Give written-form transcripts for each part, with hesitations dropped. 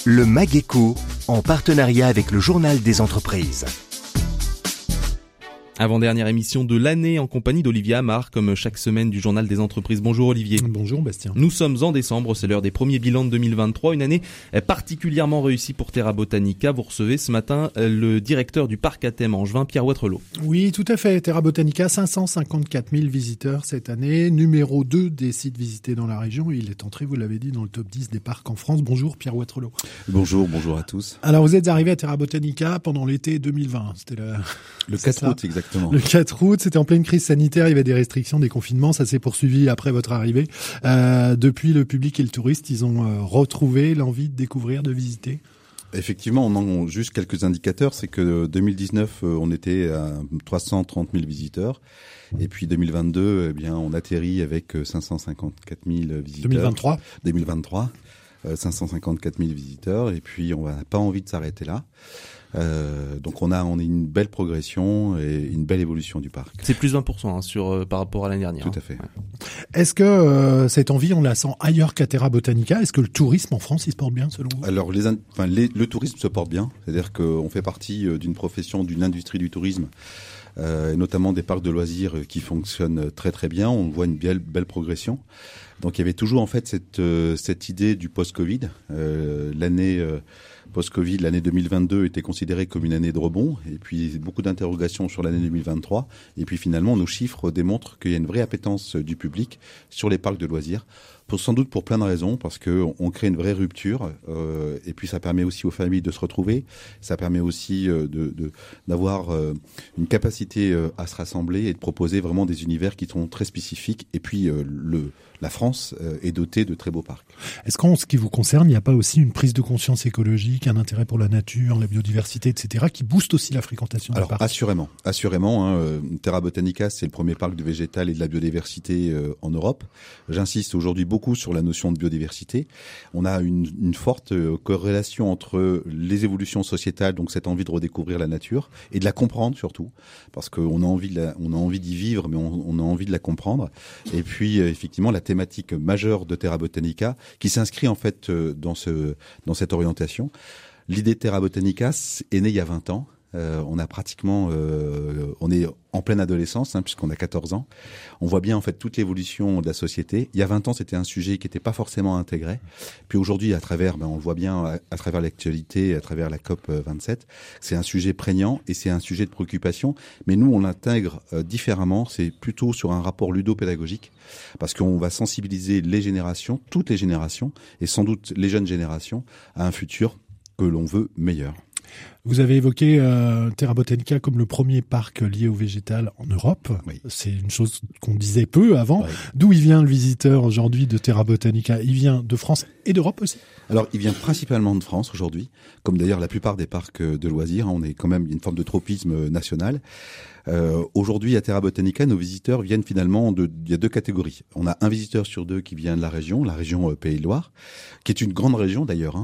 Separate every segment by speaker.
Speaker 1: Le MAG-ECO, en partenariat avec le Journal des entreprises.
Speaker 2: Avant-dernière émission de l'année en compagnie d'Olivier Amar, comme chaque semaine du Journal des entreprises. Bonjour Olivier.
Speaker 3: Bonjour Bastien.
Speaker 2: Nous sommes en décembre, c'est l'heure des premiers bilans de 2023, une année particulièrement réussie pour Terra Botanica. Vous recevez ce matin le directeur du parc à thème Angevin, Pierre Watrelot.
Speaker 3: Oui, tout à fait. Terra Botanica, 554 000 visiteurs cette année, numéro 2 des sites visités dans la région. Il est entré, vous l'avez dit, dans le top 10 des parcs en France. Bonjour Pierre Watrelot.
Speaker 4: Bonjour à tous.
Speaker 3: Alors vous êtes arrivé à Terra Botanica pendant l'été 2020. C'était
Speaker 4: le 4 août, exactement.
Speaker 3: Le 4 août, c'était en pleine crise sanitaire, il y avait des restrictions, des confinements, ça s'est poursuivi après votre arrivée. Depuis, le public et le touriste, ils ont retrouvé l'envie de découvrir, de visiter.
Speaker 4: Effectivement, on a juste quelques indicateurs. C'est que 2019, on était à 330 000 visiteurs. Et puis 2022, eh bien, on atterrit avec 554 000 visiteurs. 2023, 554 000 visiteurs. Et puis, on n'a pas envie de s'arrêter là. Donc on a une belle progression et une belle évolution du parc.
Speaker 2: C'est plus 20% par rapport à l'année dernière.
Speaker 4: Tout à fait.
Speaker 2: Ouais.
Speaker 3: Est-ce que cette envie, on la sent ailleurs qu'à Terra Botanica? Est-ce que le tourisme en France, il se porte bien selon vous?
Speaker 4: Alors le tourisme se porte bien, c'est-à-dire qu'on fait partie d'une profession, d'une industrie du tourisme, notamment des parcs de loisirs qui fonctionnent très très bien. On voit une belle progression. Donc il y avait toujours en fait cette idée du post-Covid. L'année post-Covid, l'année 2022 était considérée comme une année de rebond, et puis beaucoup d'interrogations sur l'année 2023. Et puis finalement, nos chiffres démontrent qu'il y a une vraie appétence du public sur les parcs de loisirs, sans doute pour plein de raisons, parce que on crée une vraie rupture, et puis ça permet aussi aux familles de se retrouver, ça permet aussi d'avoir une capacité à se rassembler et de proposer vraiment des univers qui sont très spécifiques. Et puis la France est dotée de très beaux parcs.
Speaker 3: Est-ce qu'en ce qui vous concerne, il n'y a pas aussi une prise de conscience écologique, un intérêt pour la nature, la biodiversité, etc., qui booste aussi la fréquentation du parc?
Speaker 4: Alors assurément. Terra Botanica, c'est le premier parc du végétal et de la biodiversité en Europe. J'insiste aujourd'hui beaucoup sur la notion de biodiversité. On a une forte corrélation entre les évolutions sociétales, donc cette envie de redécouvrir la nature et de la comprendre surtout, parce qu'on a envie d'y vivre, mais on a envie de la comprendre. Et puis effectivement, la thématique majeure de Terra Botanica, qui s'inscrit en fait dans cette orientation. L'idée de Terra Botanica est née il y a 20 ans. On a pratiquement, on est en pleine adolescence, puisqu'on a 14 ans. On voit bien en fait toute l'évolution de la société. Il y a 20 ans, c'était un sujet qui n'était pas forcément intégré. Puis aujourd'hui, on le voit bien à travers l'actualité, à travers la COP 27, c'est un sujet prégnant et c'est un sujet de préoccupation. Mais nous, on l'intègre différemment. C'est plutôt sur un rapport ludopédagogique, parce qu'on va sensibiliser les générations, toutes les générations, et sans doute les jeunes générations, à un futur que l'on veut meilleur.
Speaker 3: Vous avez évoqué Terra Botanica comme le premier parc lié au végétal en Europe. Oui. C'est une chose qu'on disait peu avant. Oui. D'où il vient le visiteur aujourd'hui de Terra Botanica? Il vient de France et d'Europe aussi?
Speaker 4: Alors, il vient principalement de France aujourd'hui, comme d'ailleurs la plupart des parcs de loisirs. On est quand même une forme de tropisme national. Aujourd'hui, à Terra Botanica, nos visiteurs viennent finalement il y a deux catégories. On a un visiteur sur deux qui vient de la région Pays de Loire, qui est une grande région d'ailleurs,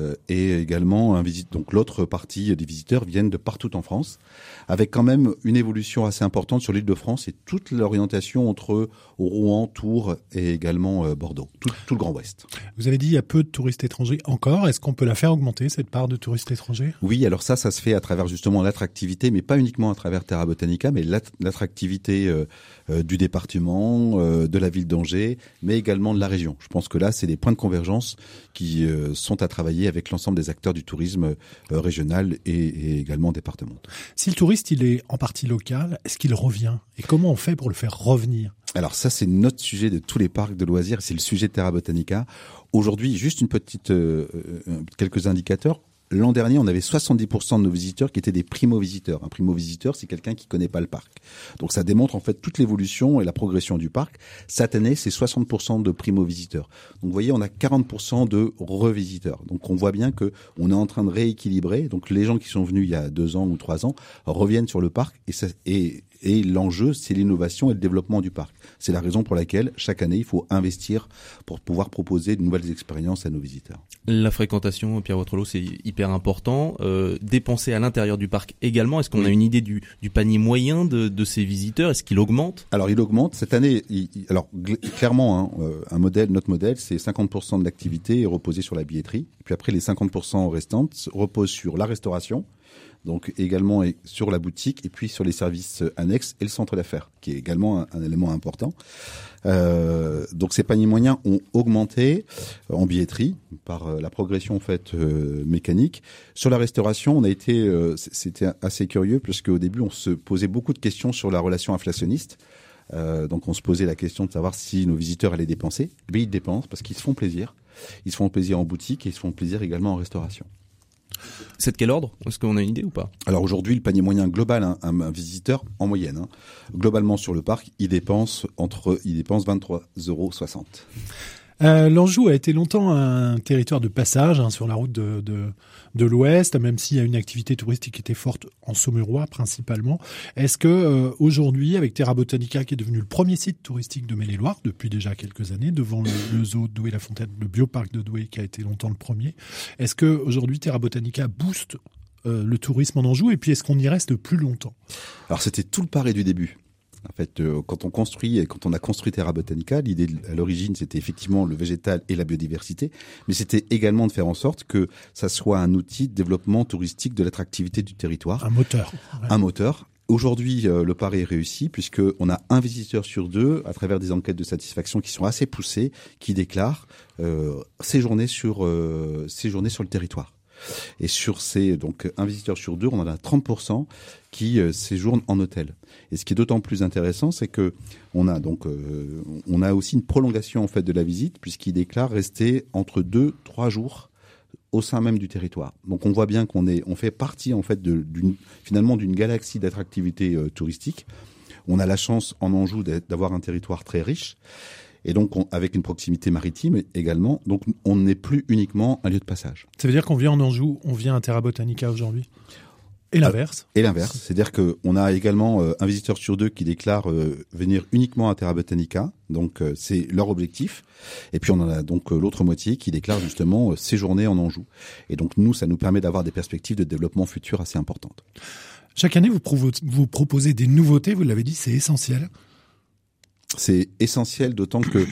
Speaker 4: et également donc l'autre partie des visiteurs viennent de partout en France, avec quand même une évolution assez importante sur l'Île-de-France et toute l'orientation entre Rouen, Tours et également Bordeaux, tout le Grand Ouest.
Speaker 3: Vous avez dit il y a peu de touristes étrangers encore. Est-ce qu'on peut la faire augmenter, cette part de touristes étrangers?
Speaker 4: Oui, alors ça se fait à travers justement l'attractivité, mais pas uniquement à travers Terra Botanica, mais l'attractivité du département, de la ville d'Angers, mais également de la région. Je pense que là, c'est des points de convergence qui sont à travailler avec l'ensemble des acteurs du tourisme régional et également départemental.
Speaker 3: Si le touriste, il est en partie local, est-ce qu'il revient? Et comment on fait pour le faire revenir?
Speaker 4: Alors ça, c'est notre sujet de tous les parcs de loisirs, c'est le sujet de Terra Botanica. Aujourd'hui, juste quelques indicateurs. L'an dernier, on avait 70% de nos visiteurs qui étates des primo-visiteurs. Un primo-visiteur, c'est quelqu'un qui connaît pas le parc. Donc ça démontre en fait toute l'évolution et la progression du parc. Cette année, c'est 60% de primo-visiteurs. Donc vous voyez, on a 40% de revisiteurs. Donc on voit bien que on est en train de rééquilibrer. Donc les gens qui sont venus il y a 2 ans ou 3 ans reviennent sur le parc et Et l'enjeu, c'est l'innovation et le développement du parc. C'est la raison pour laquelle, chaque année, il faut investir pour pouvoir proposer de nouvelles expériences à nos visiteurs.
Speaker 2: La fréquentation, Pierre Waterloo, c'est hyper important. Dépenser à l'intérieur du parc également. Est-ce qu'on a une idée du panier moyen de ces visiteurs? Est-ce qu'il augmente?
Speaker 4: Alors, il augmente. Cette année, clairement, notre modèle, c'est 50% de l'activité est reposée sur la billetterie. Et puis après, les 50% restantes reposent sur la restauration, donc également sur la boutique, et puis sur les services annexes et le centre d'affaires, qui est également un élément important. Donc ces paniers moyens ont augmenté en billetterie par la progression en fait mécanique. Sur la restauration, c'était assez curieux, puisque au début on se posait beaucoup de questions sur la relation inflationniste. Donc on se posait la question de savoir si nos visiteurs allaient dépenser. Mais ils dépensent parce qu'ils se font plaisir. Ils se font plaisir en boutique et ils se font plaisir également en restauration.
Speaker 2: C'est de quel ordre? Est-ce qu'on a une idée ou pas?
Speaker 4: Alors aujourd'hui, le panier moyen global, un visiteur en moyenne, globalement sur le parc, il dépense 23,60 €.
Speaker 3: L'Anjou a été longtemps un territoire de passage sur la route de l'Ouest, même s'il y a une activité touristique qui était forte en Saumurois principalement. Est-ce que aujourd'hui, avec Terra Botanica, qui est devenu le premier site touristique de Maine-et-Loire depuis déjà quelques années, devant le zoo de Douai-la-Fontaine, le bioparc de Douai qui a été longtemps le premier, est-ce que aujourd'hui Terra Botanica booste le tourisme en Anjou, et puis est-ce qu'on y reste plus longtemps?
Speaker 4: Alors c'était tout le pari du début. En fait, quand on a construit Terra Botanica, l'idée à l'origine, c'était effectivement le végétal et la biodiversité, mais c'était également de faire en sorte que ça soit un outil de développement touristique de l'attractivité du territoire.
Speaker 3: Un moteur. Ouais.
Speaker 4: Un moteur. Aujourd'hui, le pari est réussi, puisqu'on a un visiteur sur deux, à travers des enquêtes de satisfaction qui sont assez poussées, qui déclarent séjourner sur le territoire. Et donc un visiteur sur deux, on en a 30% qui séjournent en hôtel. Et ce qui est d'autant plus intéressant, c'est que on a aussi une prolongation en fait de la visite, puisqu'il déclare rester entre 2-3 jours au sein même du territoire. Donc on voit bien on fait partie en fait d'une galaxie d'attractivité touristique. On a la chance en Anjou d'avoir un territoire très riche. Et donc, avec une proximité maritime également, donc on n'est plus uniquement un lieu de passage.
Speaker 3: Ça veut dire qu'on vient en Anjou, on vient à Terra Botanica aujourd'hui? Et l'inverse?
Speaker 4: Et l'inverse, c'est-à-dire qu'on a également un visiteur sur deux qui déclare venir uniquement à Terra Botanica, donc c'est leur objectif. Et puis on en a donc l'autre moitié qui déclare justement séjourner en Anjou. Et donc nous, ça nous permet d'avoir des perspectives de développement futur assez importantes.
Speaker 3: Chaque année, vous proposez des nouveautés, vous l'avez dit, c'est essentiel.
Speaker 4: C'est essentiel, d'autant que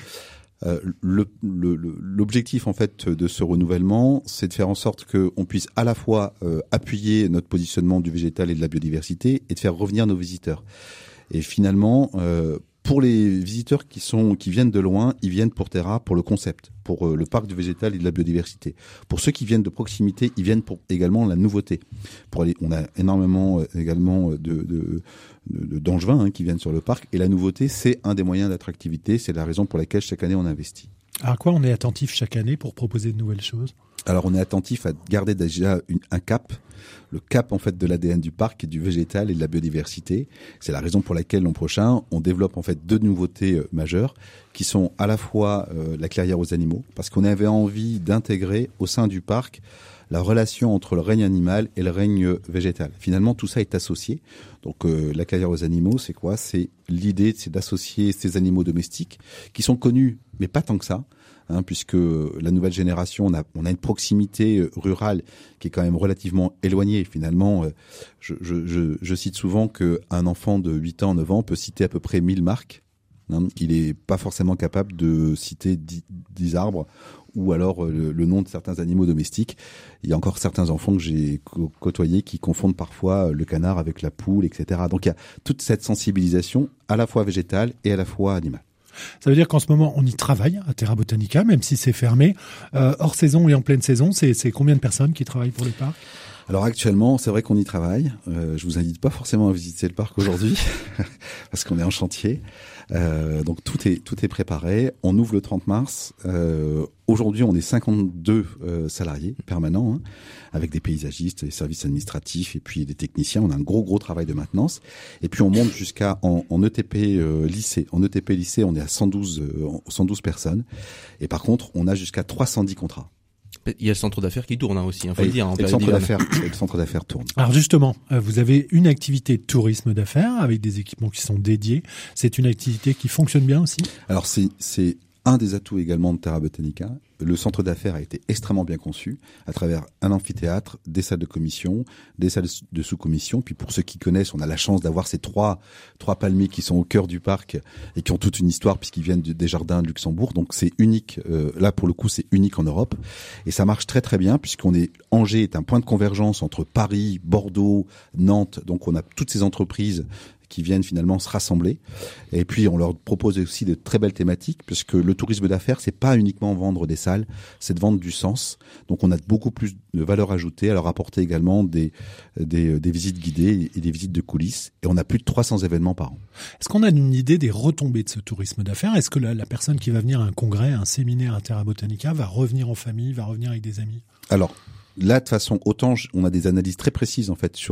Speaker 4: l'objectif en fait de ce renouvellement, c'est de faire en sorte qu'on puisse à la fois appuyer notre positionnement du végétal et de la biodiversité et de faire revenir nos visiteurs. Et finalement, pour les visiteurs qui viennent de loin, ils viennent pour Terra, pour le concept, pour le parc du végétal et de la biodiversité. Pour ceux qui viennent de proximité, ils viennent pour également la nouveauté. On a énormément également d'Angevins qui viennent sur le parc, et la nouveauté, c'est un des moyens d'attractivité. C'est la raison pour laquelle chaque année on investit.
Speaker 3: À quoi on est attentif chaque année pour proposer de nouvelles choses?
Speaker 4: Alors on est attentif à garder déjà un cap, le cap en fait de l'ADN du parc et du végétal et de la biodiversité. C'est la raison pour laquelle l'an prochain on développe en fait deux nouveautés majeures qui sont à la fois la clairière aux animaux, parce qu'on avait envie d'intégrer au sein du parc la relation entre le règne animal et le règne végétal. Finalement, tout ça est associé. Donc, la clairière aux animaux, c'est quoi? C'est l'idée, c'est d'associer ces animaux domestiques qui sont connus, mais pas tant que ça, puisque la nouvelle génération, on a une proximité rurale qui est quand même relativement éloignée. Finalement, je cite souvent qu'un enfant de 8 ans, 9 ans peut citer à peu près 1000 marques. Il n'est pas forcément capable de citer 10 arbres ou alors le nom de certains animaux domestiques. Il y a encore certains enfants que j'ai côtoyés qui confondent parfois le canard avec la poule, etc. Donc il y a toute cette sensibilisation à la fois végétale et à la fois animale.
Speaker 3: Ça veut dire qu'en ce moment, on y travaille à Terra Botanica, même si c'est fermé. Hors saison et en pleine saison, c'est combien de personnes qui travaillent pour le parc?
Speaker 4: Alors actuellement, c'est vrai qu'on y travaille. Je vous invite pas forcément à visiter le parc aujourd'hui parce qu'on est en chantier. Donc tout est préparé. On ouvre le 30 mars. Aujourd'hui, on est 52 salariés permanents, avec des paysagistes, des services administratifs et puis des techniciens. On a un gros travail de maintenance. Et puis on monte jusqu'à en ETP lycée. En ETP lycée, on est à 112 personnes. Et par contre, on a jusqu'à 310 contrats.
Speaker 2: Il y a le centre d'affaires qui tourne aussi, faut le dire.
Speaker 4: Le centre d'affaires tourne.
Speaker 3: Alors justement, vous avez une activité de tourisme d'affaires avec des équipements qui sont dédiés. C'est une activité qui fonctionne bien aussi?
Speaker 4: Alors c'est un des atouts également de Terra Botanica. Le centre d'affaires a été extrêmement bien conçu à travers un amphithéâtre, des salles de commission, des salles de sous-commission. Puis pour ceux qui connaissent, on a la chance d'avoir ces trois palmiers qui sont au cœur du parc et qui ont toute une histoire puisqu'ils viennent des jardins de Luxembourg. Donc c'est unique. Là pour le coup, c'est unique en Europe et ça marche très très bien puisqu'on est Angers est un point de convergence entre Paris, Bordeaux, Nantes. Donc on a toutes ces entreprises qui viennent finalement se rassembler. Et puis, on leur propose aussi de très belles thématiques, puisque le tourisme d'affaires, c'est pas uniquement vendre des salles, c'est de vendre du sens. Donc, on a beaucoup plus de valeur ajoutée à leur apporter également des visites guidées et des visites de coulisses. Et on a plus de 300 événements par an.
Speaker 3: Est-ce qu'on a une idée des retombées de ce tourisme d'affaires? Est-ce que la personne qui va venir à un congrès, à un séminaire à Terra Botanica va revenir en famille, va revenir avec des amis?
Speaker 4: Alors, là, de toute façon, autant on a des analyses très précises en fait sur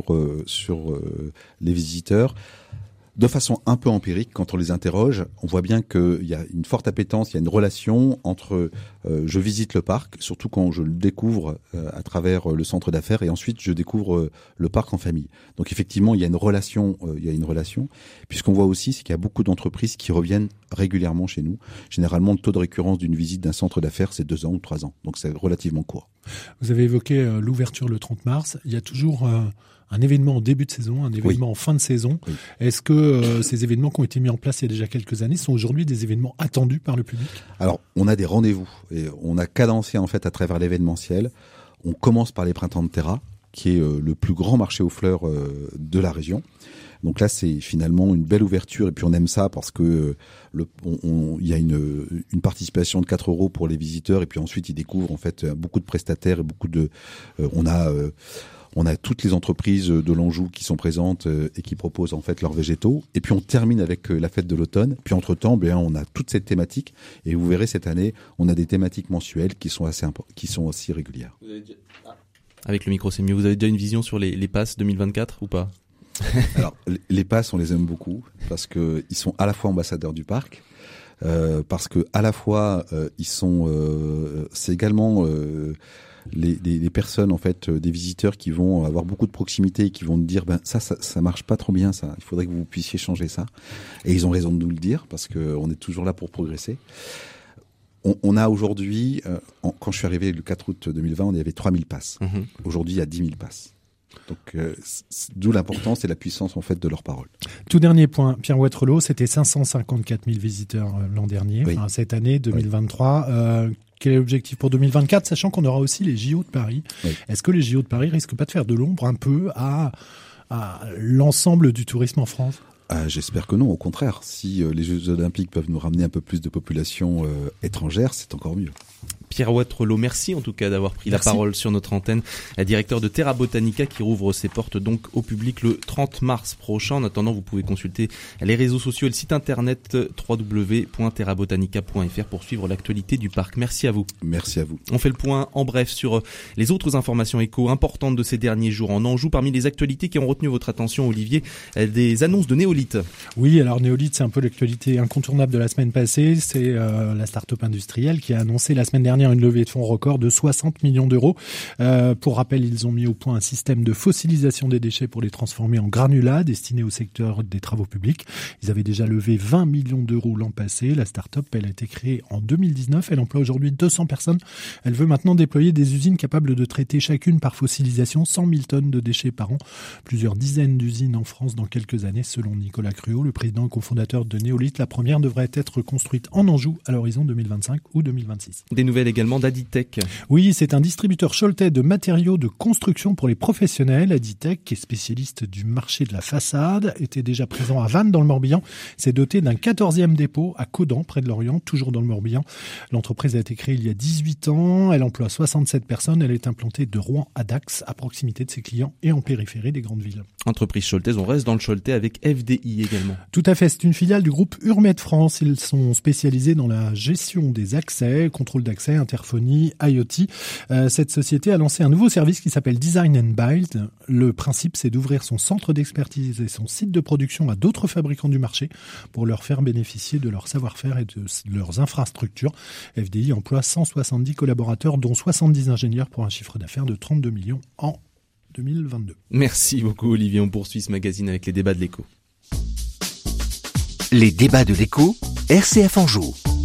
Speaker 4: les visiteurs. De façon un peu empirique, quand on les interroge, on voit bien qu'il y a une forte appétence, il y a une relation entre je visite le parc, surtout quand je le découvre à travers le centre d'affaires, et ensuite je découvre le parc en famille. Donc effectivement, il y a une relation, puisqu'on voit aussi c'est qu'il y a beaucoup d'entreprises qui reviennent régulièrement chez nous. Généralement, le taux de récurrence d'une visite d'un centre d'affaires, c'est 2 ans ou 3 ans. Donc c'est relativement court.
Speaker 3: Vous avez évoqué l'ouverture le 30 mars. Il y a toujours un événement en début de saison, un événement en fin de saison. Oui. Est-ce que ces événements qui ont été mis en place il y a déjà quelques années sont aujourd'hui des événements attendus par le public?
Speaker 4: Alors, on a des rendez-vous et on a cadencé en fait à travers l'événementiel. On commence par les printemps de Terra, qui est le plus grand marché aux fleurs de la région. Donc là, c'est finalement une belle ouverture et puis on aime ça parce que il y a une participation de 4 € pour les visiteurs et puis ensuite ils découvrent en fait beaucoup de prestataires et beaucoup de on a toutes les entreprises de l'Anjou qui sont présentes et qui proposent en fait leurs végétaux. Et puis on termine avec la fête de l'automne. Puis entre-temps, on a toute cette thématique. Et vous verrez cette année, on a des thématiques mensuelles qui sont assez régulières.
Speaker 2: Avec le micro, c'est mieux. Vous avez déjà une vision sur les passes 2024 ou pas?
Speaker 4: Alors, les passes, on les aime beaucoup parce que ils sont à la fois ambassadeurs du parc, parce que à la fois ils sont, c'est également les personnes en fait, des visiteurs qui vont avoir beaucoup de proximité et qui vont nous dire ça marche pas trop bien ça. Il faudrait que vous puissiez changer ça. Et ils ont raison de nous le dire parce que on est toujours là pour progresser. On a aujourd'hui, quand je suis arrivé le 4 août 2020, on y avait 3000 passes. Mmh. Aujourd'hui, il y a 10 000 passes. Donc, d'où l'importance et la puissance en fait de leur parole.
Speaker 3: Tout dernier point, Pierre Waterloo, c'était 554 000 visiteurs l'an dernier. Oui. Enfin, cette année 2023. Oui. Quel est l'objectif pour 2024, sachant qu'on aura aussi les JO de Paris? Oui. Est-ce que les JO de Paris risquent pas de faire de l'ombre un peu à l'ensemble du tourisme en France?
Speaker 4: J'espère que non, au contraire. Si les Jeux Olympiques peuvent nous ramener un peu plus de population étrangère, c'est encore mieux.
Speaker 2: Pierre Waterloo, merci en tout cas d'avoir pris la parole sur notre antenne. Directeur de Terra Botanica qui rouvre ses portes donc au public le 30 mars prochain. En attendant, vous pouvez consulter les réseaux sociaux et le site internet www.terrabotanica.fr pour suivre l'actualité du parc. Merci à vous.
Speaker 4: Merci à vous.
Speaker 2: On fait le point en bref sur les autres informations éco importantes de ces derniers jours en Anjou. Parmi les actualités qui ont retenu votre attention, Olivier, des annonces de Néolith.
Speaker 3: Oui, alors Néolith, c'est un peu l'actualité incontournable de la semaine passée. C'est la start-up industrielle qui a annoncé la semaine dernière une levée de fonds record de 60 millions d'euros. Pour rappel, ils ont mis au point un système de fossilisation des déchets pour les transformer en granulats destinés au secteur des travaux publics. Ils avaient déjà levé 20 millions d'euros l'an passé. La start-up, elle a été créée en 2019. Elle emploie aujourd'hui 200 personnes. Elle veut maintenant déployer des usines capables de traiter chacune par fossilisation 100 000 tonnes de déchets par an. Plusieurs dizaines d'usines en France dans quelques années, selon Nicolas Cruau, le président et cofondateur de Néolith. La première devrait être construite en Anjou à l'horizon 2025 ou 2026.
Speaker 2: Des nouvelles également d'Aditech.
Speaker 3: Oui, c'est un distributeur choletais de matériaux de construction pour les professionnels. Aditech, qui est spécialiste du marché de la façade, était déjà présent à Vannes dans le Morbihan. C'est doté d'un 14e dépôt à Caudan, près de Lorient, toujours dans le Morbihan. L'entreprise a été créée il y a 18 ans. Elle emploie 67 personnes. Elle est implantée de Rouen à Dax, à proximité de ses clients et en périphérie des grandes villes.
Speaker 2: Entreprise choletaise, on reste dans le Choletais avec FDI également.
Speaker 3: Tout à fait, c'est une filiale du groupe Urmet France. Ils sont spécialisés dans la gestion des accès, contrôle d'accès, interphonie, IoT. Cette société a lancé un nouveau service qui s'appelle Design and Build. Le principe, c'est d'ouvrir son centre d'expertise et son site de production à d'autres fabricants du marché pour leur faire bénéficier de leur savoir-faire et de leurs infrastructures. FDI emploie 170 collaborateurs, dont 70 ingénieurs pour un chiffre d'affaires de 32 millions en 2022.
Speaker 2: Merci beaucoup Olivier, on poursuit ce magazine avec les débats de l'écho.
Speaker 1: Les débats de l'écho, RCF en joue.